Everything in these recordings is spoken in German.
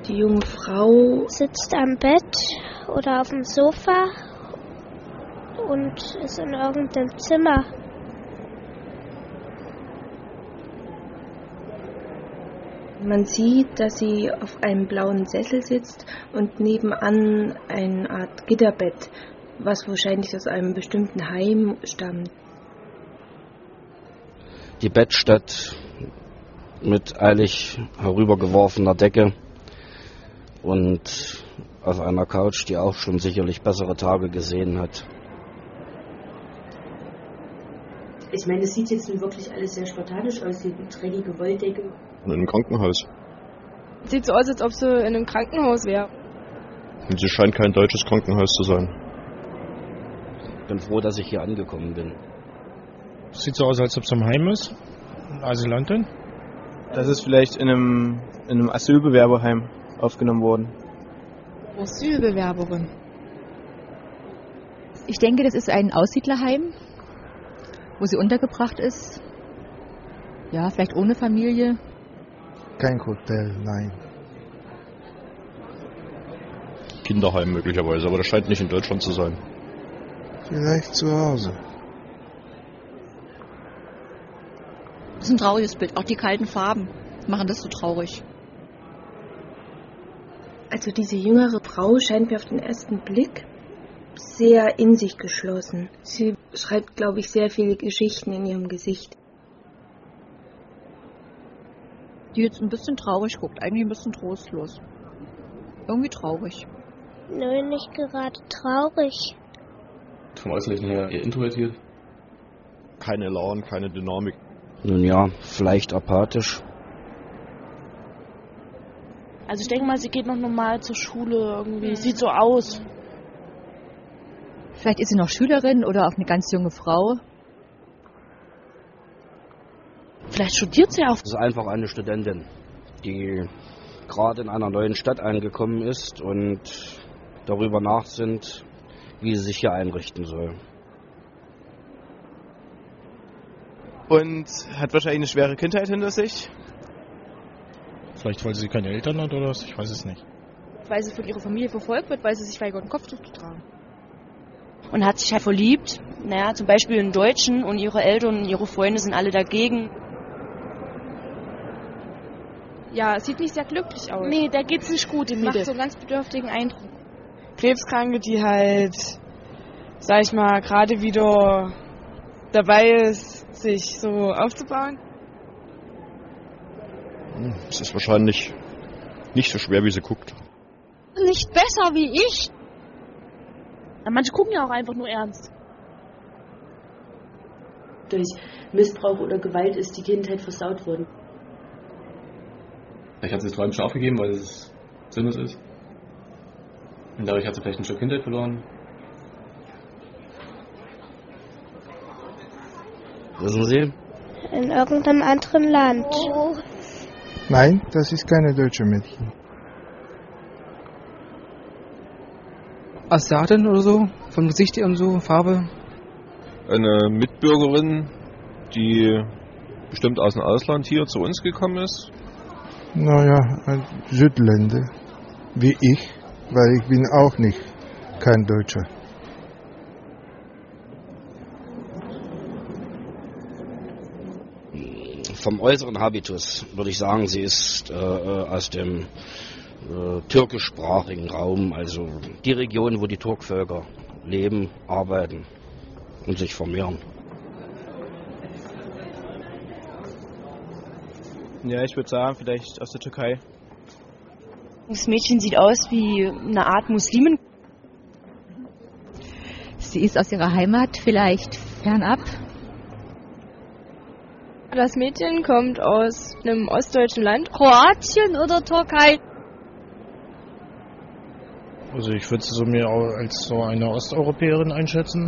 Die junge Frau sitzt am Bett oder auf dem Sofa und ist in irgendeinem Zimmer. Man sieht, dass sie auf einem blauen Sessel sitzt und nebenan eine Art Gitterbett, was wahrscheinlich aus einem bestimmten Heim stammt. Die Bettstatt mit eilig herübergeworfener Decke und auf einer Couch, die auch schon sicherlich bessere Tage gesehen hat. Ich meine, es sieht jetzt nun wirklich alles sehr spartanisch aus, die dreckige Wolldecke. In einem Krankenhaus. Sieht so aus, als ob sie in einem Krankenhaus wäre. Und sie scheint kein deutsches Krankenhaus zu sein. Ich bin froh, dass ich hier angekommen bin. Sieht so aus, als ob es im Heim ist. Eine Asylantin. Das ist vielleicht in einem Asylbewerberheim aufgenommen worden. Asylbewerberin. Ich denke, das ist ein Aussiedlerheim, wo sie untergebracht ist. Ja, vielleicht ohne Familie. Kein Hotel, nein. Kinderheim möglicherweise, aber das scheint nicht in Deutschland zu sein. Vielleicht zu Hause. Das ist ein trauriges Bild. Auch die kalten Farben machen das so traurig. Also diese jüngere Frau scheint mir auf den ersten Blick sehr in sich geschlossen. Sie schreibt, glaube ich, sehr viele Geschichten in ihrem Gesicht. Die jetzt ein bisschen traurig guckt, eigentlich ein bisschen trostlos. Irgendwie traurig. Nö, nicht gerade traurig. Vom Äußerlichen her eher introvertiert. Keine Elan, keine Dynamik. Nun ja, vielleicht apathisch. Also ich denke mal, sie geht noch normal zur Schule irgendwie. Sieht so aus. Vielleicht ist sie noch Schülerin oder auch eine ganz junge Frau. Vielleicht studiert sie auch. Das ist einfach eine Studentin, die gerade in einer neuen Stadt angekommen ist und darüber nachsinnt, wie sie sich hier einrichten soll. Und hat wahrscheinlich eine schwere Kindheit hinter sich. Vielleicht, weil sie keine Eltern hat oder was? Ich weiß es nicht. Weil sie von ihrer Familie verfolgt wird, weil sie sich weigert, ein Kopftuch zu tragen. Und hat sich halt verliebt. Naja, zum Beispiel in Deutschen und ihre Eltern und ihre Freunde sind alle dagegen. Ja, sieht nicht sehr glücklich aus. Nee, da geht's nicht gut im Mädel. Macht so einen ganz bedürftigen Eindruck. Krebskranke, die halt, sag ich mal, gerade wieder dabei ist, sich so aufzubauen. Es ist wahrscheinlich nicht so schwer, wie sie guckt. Nicht besser wie ich. Ja, manche gucken ja auch einfach nur ernst. Durch Missbrauch oder Gewalt ist die Kindheit versaut worden. Vielleicht hat sie das Träumen schon aufgegeben, weil es sinnlos ist. Und dadurch hat sie vielleicht ein Stück Kindheit verloren. Wissen Sie? In irgendeinem anderen Land. Oh. Nein, das ist keine deutsche Mädchen. Asiatin oder so? Vom Gesicht und so, Farbe? Eine Mitbürgerin, die bestimmt aus dem Ausland hier zu uns gekommen ist. Naja, ein Südländer, wie ich, weil ich bin auch nicht kein Deutscher. Vom äußeren Habitus würde ich sagen, sie ist aus dem türkischsprachigen Raum, also die Region, wo die Turkvölker leben, arbeiten und sich vermehren. Ja, ich würde sagen, vielleicht aus der Türkei. Das Mädchen sieht aus wie eine Art Muslimin. Sie ist aus ihrer Heimat, vielleicht fernab. Das Mädchen kommt aus einem ostdeutschen Land. Kroatien oder Türkei? Also ich würde sie so mehr als so eine Osteuropäerin einschätzen.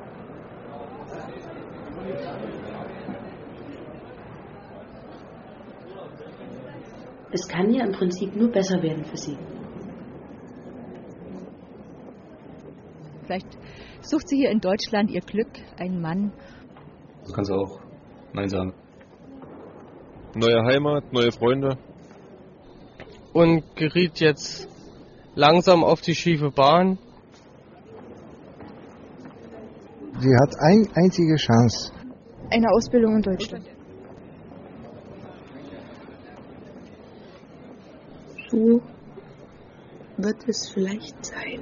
Es kann ja im Prinzip nur besser werden für sie. Vielleicht sucht sie hier in Deutschland ihr Glück, einen Mann. So kannst du auch Nein sagen. Neue Heimat, neue Freunde. und geriet jetzt langsam auf die schiefe Bahn. Sie hat eine einzige Chance. Eine Ausbildung in Deutschland. So wird es vielleicht sein.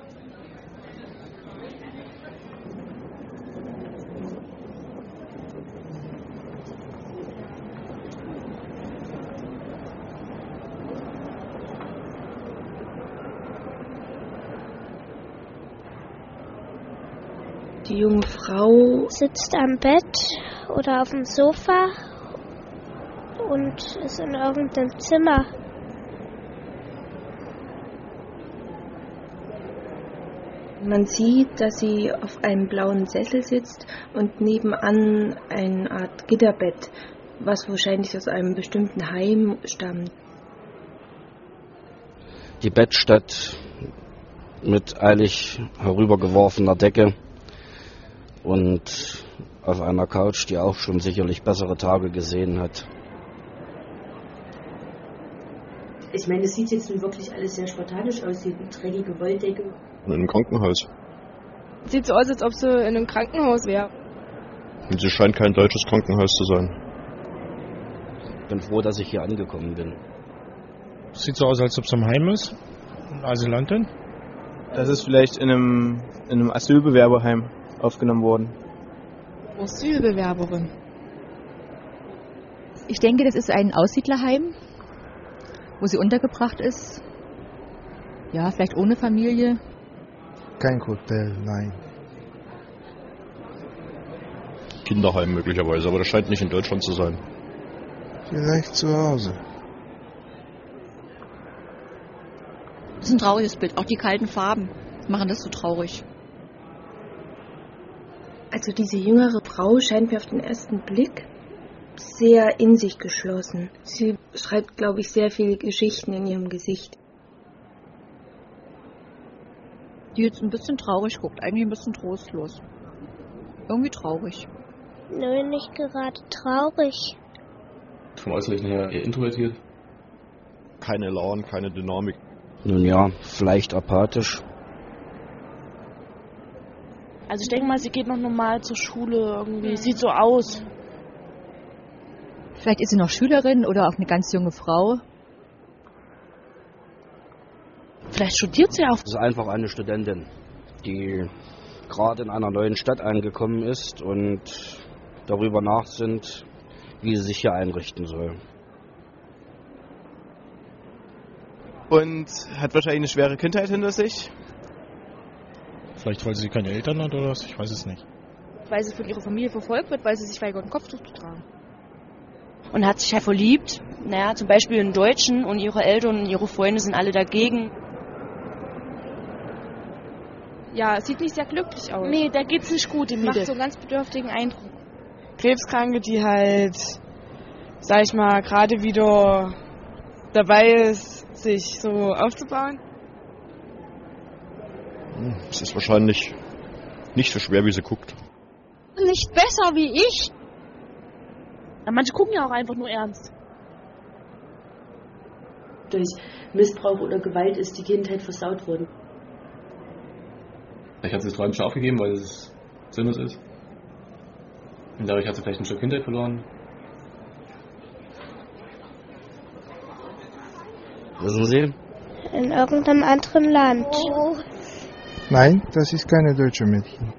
Die junge Frau sitzt am Bett oder auf dem Sofa und ist in irgendeinem Zimmer. Man sieht, dass sie auf einem blauen Sessel sitzt und nebenan eine Art Gitterbett, was wahrscheinlich aus einem bestimmten Heim stammt. Die Bettstatt mit eilig herübergeworfener Decke und auf einer Couch, die auch schon sicherlich bessere Tage gesehen hat. Ich meine, es sieht jetzt nun wirklich alles sehr spartanisch aus, die dreckige Wolldecke. In einem Krankenhaus. Sieht so aus, als ob sie in einem Krankenhaus wäre. Und sie scheint kein deutsches Krankenhaus zu sein. Ich bin froh, dass ich hier angekommen bin. Sieht so aus, als ob es am Heim ist. Asylantin. Das ist vielleicht in einem Asylbewerberheim aufgenommen worden. Asylbewerberin. Ich denke, das ist ein Aussiedlerheim, wo sie untergebracht ist. Ja, vielleicht ohne Familie. Kein Hotel, nein. Kinderheim möglicherweise, aber das scheint nicht in Deutschland zu sein. Vielleicht zu Hause. Das ist ein trauriges Bild. Auch die kalten Farben machen das so traurig. Also diese jüngere Frau scheint mir auf den ersten Blick sehr in sich geschlossen. Sie schreibt, glaube ich, sehr viele Geschichten in ihrem Gesicht. Die jetzt ein bisschen traurig guckt, eigentlich ein bisschen trostlos. Irgendwie traurig. Nö, nicht gerade traurig. Vom Äußerlichen her eher introvertiert. Keine Elan, keine Dynamik. Nun ja, vielleicht apathisch. Also ich denke mal, sie geht noch normal zur Schule irgendwie. Sieht so aus. Vielleicht ist sie noch Schülerin oder auch eine ganz junge Frau. Vielleicht studiert sie auch. Das ist einfach eine Studentin, die gerade in einer neuen Stadt angekommen ist und darüber nachsinnt, wie sie sich hier einrichten soll. Und hat wahrscheinlich eine schwere Kindheit hinter sich. Vielleicht, weil sie keine Eltern hat oder was? Ich weiß es nicht. Weil sie von ihrer Familie verfolgt wird, weil sie sich weigert, ein Kopftuch zu tragen. Und hat sich halt verliebt. Naja, zum Beispiel in Deutschen und ihre Eltern und ihre Freunde sind alle dagegen. Ja, es sieht nicht sehr glücklich aus. Nee, da geht's nicht gut im Mädel. Macht so einen ganz bedürftigen Eindruck. Krebskranke, die halt, sag ich mal, gerade wieder dabei ist, sich so aufzubauen. Es ist wahrscheinlich nicht so schwer, wie sie guckt. Nicht besser wie ich. Ja, manche gucken ja auch einfach nur ernst. Durch Missbrauch oder Gewalt ist die Kindheit versaut worden. Vielleicht hat sie das Träumen schon aufgegeben, weil es sinnlos ist. Und dadurch hat sie vielleicht ein Stück Kindheit verloren. Wissen Sie? In irgendeinem anderen Land. Oh. Nein, das ist keine deutsche Mädchen.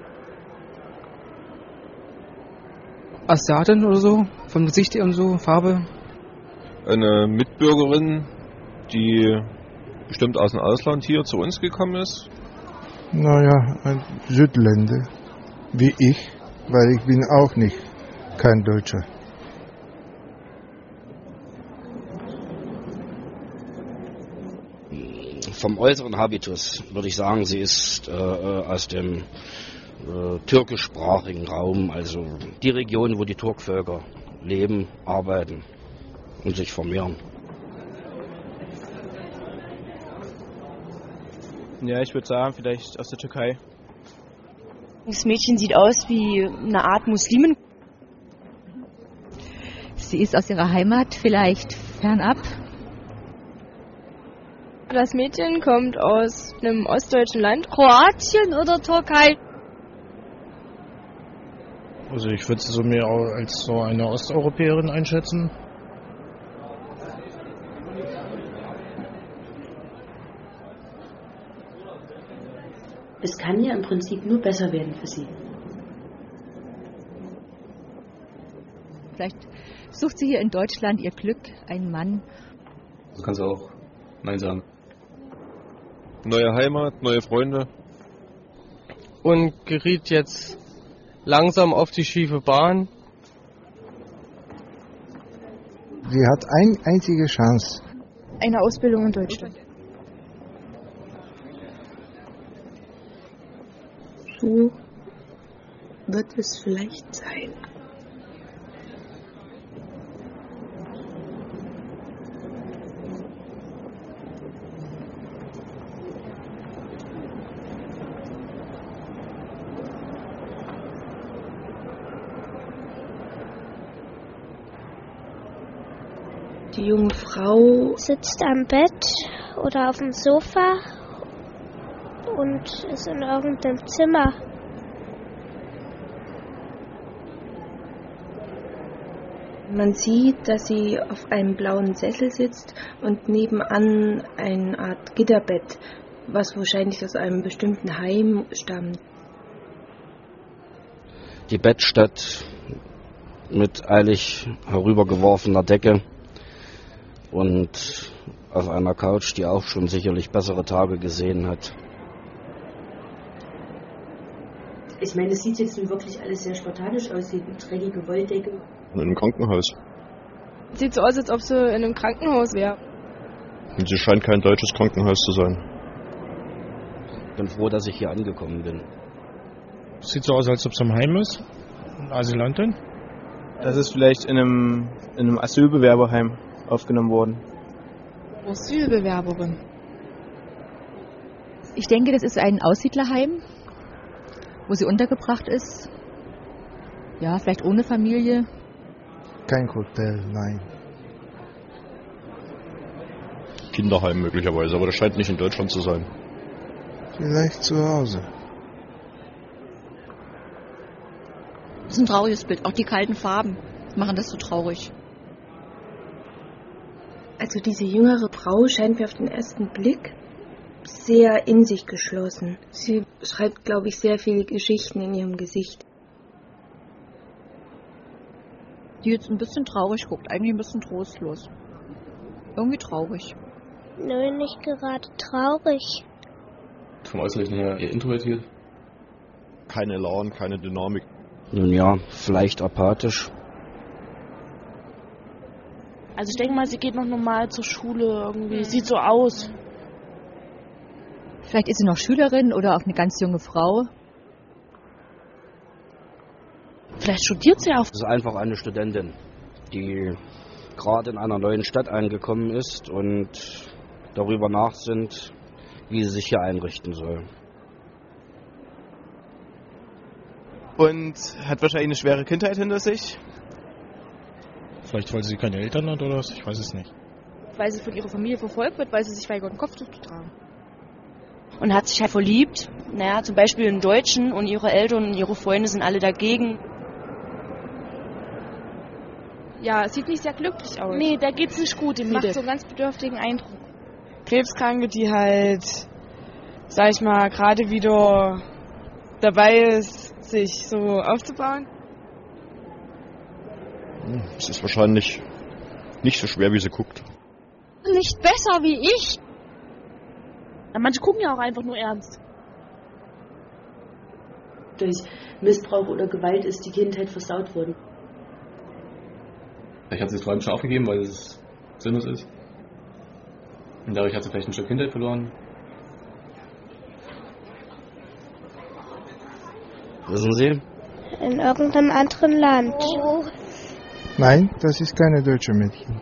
Asiatin oder so, vom Gesicht her und so, Farbe. Eine Mitbürgerin, die bestimmt aus dem Ausland hier zu uns gekommen ist. Naja, ein Südländer, wie ich, weil ich bin auch nicht kein Deutscher. Vom äußeren Habitus würde ich sagen, sie ist aus dem türkischsprachigen Raum, also die Region, wo die Turkvölker leben, arbeiten und sich vermehren. Ja, ich würde sagen, vielleicht aus der Türkei. Das Mädchen sieht aus wie eine Art Muslimin. Sie ist aus ihrer Heimat vielleicht fernab. Das Mädchen kommt aus einem ostdeutschen Land. Kroatien oder Türkei? Also ich würde sie so mehr als so eine Osteuropäerin einschätzen. Es kann ja im Prinzip nur besser werden für sie. Vielleicht sucht sie hier in Deutschland ihr Glück, einen Mann. So kannst du auch Nein sagen. Neue Heimat, neue Freunde. Und geriet jetzt langsam auf die schiefe Bahn. Sie hat eine einzige Chance. Eine Ausbildung in Deutschland. So wird es vielleicht sein. Die junge Frau sitzt am Bett oder auf dem Sofa und ist in irgendeinem Zimmer. Man sieht, dass sie auf einem blauen Sessel sitzt und nebenan eine Art Gitterbett, was wahrscheinlich aus einem bestimmten Heim stammt. Die Bettstatt mit eilig herübergeworfener Decke und auf einer Couch, die auch schon sicherlich bessere Tage gesehen hat. Ich meine, es sieht jetzt nun wirklich alles sehr spartanisch aus, die dreckige Wolldecke. In einem Krankenhaus. Sieht so aus, als ob sie in einem Krankenhaus wäre. Und sie scheint kein deutsches Krankenhaus zu sein. Ich bin froh, dass ich hier angekommen bin. Sieht so aus, als ob es im Heim ist. Eine Asylantin. Das ist vielleicht in einem Asylbewerberheim aufgenommen worden. Asylbewerberin. Ich denke, das ist ein Aussiedlerheim, wo sie untergebracht ist. Ja, vielleicht ohne Familie. Kein Hotel, nein. Kinderheim möglicherweise, aber das scheint nicht in Deutschland zu sein. Vielleicht zu Hause. Das ist ein trauriges Bild. Auch die kalten Farben machen das so traurig. Also diese jüngere Frau scheint mir auf den ersten Blick sehr in sich geschlossen. Sie schreibt, glaube ich, sehr viele Geschichten in ihrem Gesicht. Die jetzt ein bisschen traurig guckt, eigentlich ein bisschen trostlos. Irgendwie traurig. Nö, nicht gerade traurig. Vom Äußerlichen her eher introvertiert. Keine Elan, keine Dynamik. Nun ja, vielleicht apathisch. Also ich denke mal, sie geht noch normal zur Schule irgendwie. Sieht so aus. Vielleicht ist sie noch Schülerin oder auch eine ganz junge Frau. Vielleicht studiert sie auch. Das ist einfach eine Studentin, die gerade in einer neuen Stadt angekommen ist und darüber nachsinnt, wie sie sich hier einrichten soll. Und hat wahrscheinlich eine schwere Kindheit hinter sich. Vielleicht, weil sie keine Eltern hat oder was? Ich weiß es nicht. Weil sie von ihrer Familie verfolgt wird, weil sie sich weigert, ein Kopftuch zu tragen. Und hat sich halt verliebt. Naja, zum Beispiel in Deutschen und ihre Eltern und ihre Freunde sind alle dagegen. Ja, es sieht nicht sehr glücklich aus. Nee, da geht's nicht gut im Macht Mädel. so einen ganz bedürftigen Eindruck. Krebskranke, die halt, sag ich mal, gerade wieder dabei ist, sich so aufzubauen. Es ist wahrscheinlich nicht so schwer, wie sie guckt. Nicht besser wie ich. Ja, manche gucken ja auch einfach nur ernst. Durch Missbrauch oder Gewalt ist die Kindheit versaut worden. Vielleicht hat sie das Träumen schon aufgegeben, weil es sinnlos ist. Und dadurch hat sie vielleicht ein Stück Kindheit verloren. Wissen Sie? In irgendeinem anderen Land. Oh. Nein, das ist keine deutsche Mädchen.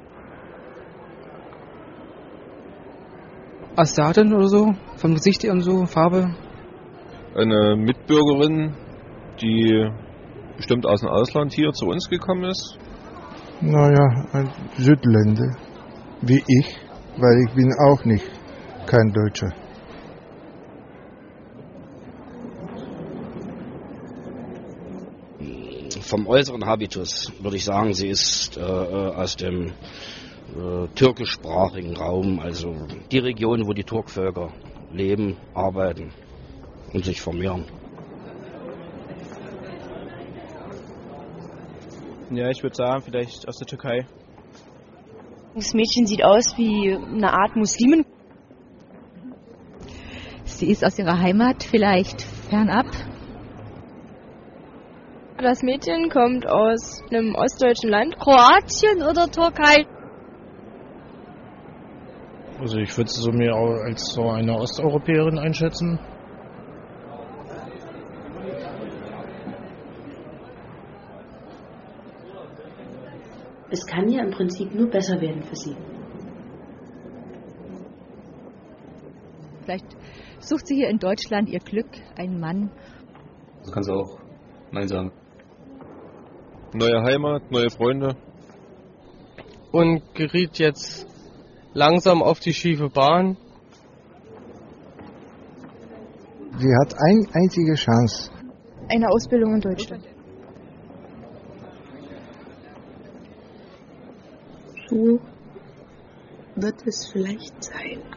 Asiatin oder so, vom Gesicht her und so, Farbe. Eine Mitbürgerin, die bestimmt aus dem Ausland hier zu uns gekommen ist. Naja, ein Südländer, wie ich, weil ich bin auch nicht kein Deutscher. Vom äußeren Habitus würde ich sagen, sie ist aus dem türkischsprachigen Raum, also die Region, wo die Turkvölker leben, arbeiten und sich vermehren. Ja, ich würde sagen, vielleicht aus der Türkei. Das Mädchen sieht aus wie eine Art Muslimin. Sie ist aus ihrer Heimat vielleicht fernab. Das Mädchen kommt aus einem ostdeutschen Land, Kroatien oder Türkei. Also ich würde sie mir auch als so eine Osteuropäerin einschätzen. Es kann ja im Prinzip nur besser werden für sie. Vielleicht sucht sie hier in Deutschland ihr Glück, einen Mann. So kannst du auch Nein sagen. Neue Heimat, neue Freunde. Und geriet jetzt langsam auf die schiefe Bahn. Sie hat eine einzige Chance. Eine Ausbildung in Deutschland. So wird es vielleicht sein.